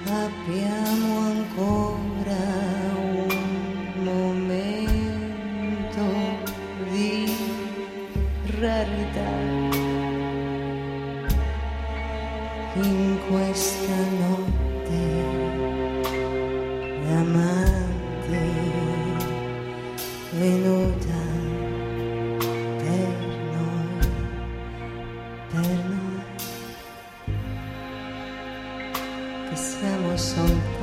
abbiamo ancora un momento di rarità in questa notte d'amante venuta per noi che siamo soltanto